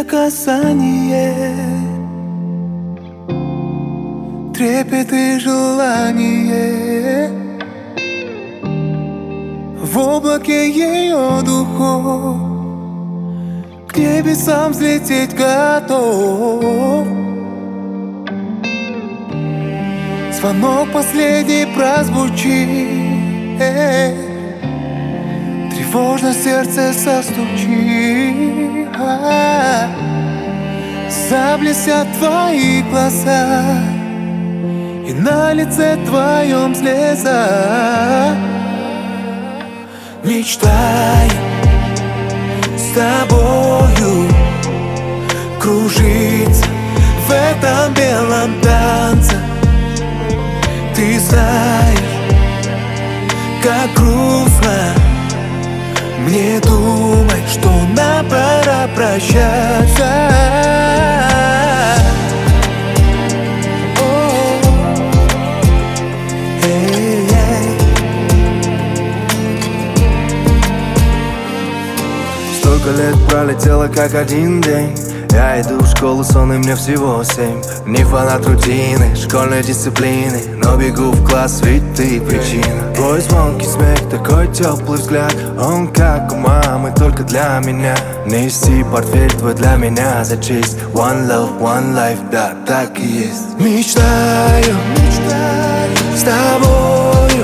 касание, трепет и желание. В облаке ее духов к небесам взлететь готов. Звонок последний прозвучит, тревожно сердце состучит. Заблестят твои глаза, и на лице твоем слеза. Мечтаю с тобою кружиться в этом белом танце. Ты знаешь, как грустно мне думать, что нам пора прощаться. Столько лет пролетело, как один день. Я иду в школу, сон и мне всего 7. Не фанат рутины, школьной дисциплины, но бегу в класс, ведь ты причина. Твой звонкий смех, такой теплый взгляд, он как у мамы, только для меня. Неси портфель твой для меня за честь. One love, one life, да, так и есть. Мечтаю с тобою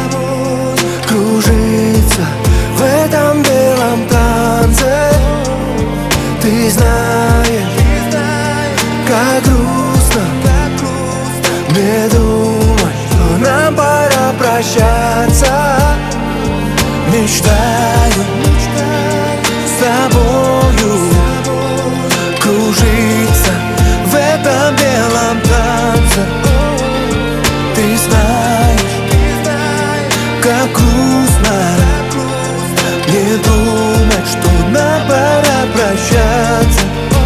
кружиться в этом белом танце. Ты знаешь, как грустно мне думать, что нам пора прощаться. Мечтаю с тобою кружиться в этом белом танце. Ты знаешь, как грустно мне думать, что нам пора прощаться.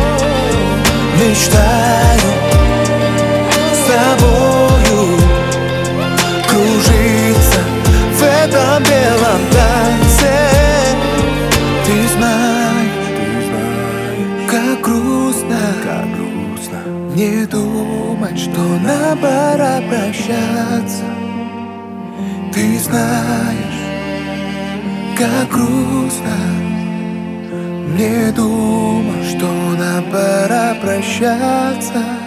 Мечтаю с тобою кружиться в этом белом танце. Ты знаешь, как грустно мне думать, что нам пора прощаться. Ты знаешь, как грустно мне думать, что нам пора прощаться.